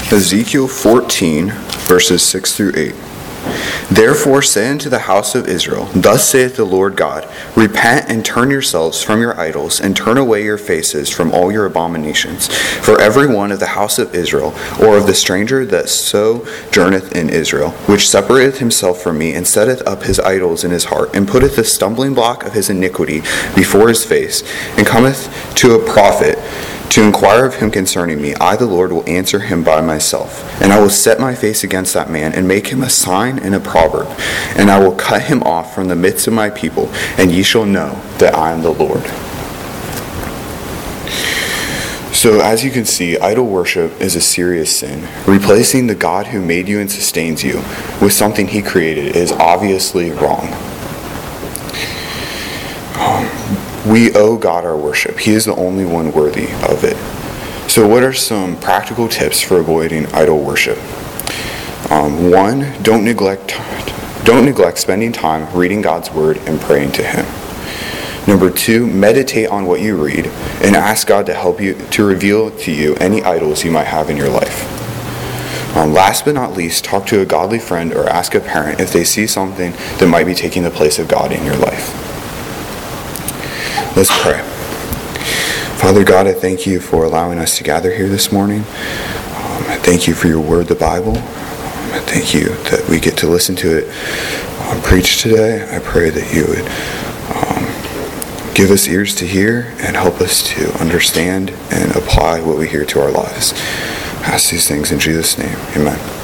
Ezekiel 14, verses 6 through 8. Therefore say unto the house of Israel, Thus saith the Lord God, Repent and turn yourselves from your idols, and turn away your faces from all your abominations. For every one of the house of Israel, or of the stranger that sojourneth in Israel, which separateth himself from me, and setteth up his idols in his heart, and putteth the stumbling block of his iniquity before his face, and cometh to a prophet, to inquire of him concerning me, I the Lord will answer him by myself. And I will set my face against that man, and make him a sign and a proverb. And I will cut him off from the midst of my people, and ye shall know that I am the Lord. So as you can see, idol worship is a serious sin. Replacing the God who made you and sustains you with something he created is obviously wrong. We owe God our worship. He is the only one worthy of it. So what are some practical tips for avoiding idol worship? One, don't neglect spending time reading God's word and praying to him. Number two, meditate on what you read and ask God to help you to reveal to you any idols you might have in your life. Last but not least, talk to a godly friend or ask a parent if they see something that might be taking the place of God in your life. Let's pray. Father God, I thank you for allowing us to gather here this morning. I thank you for your word, the Bible. I thank you that we get to listen to it preached today. I pray that you would give us ears to hear and help us to understand and apply what we hear to our lives. I ask these things in Jesus' name. Amen.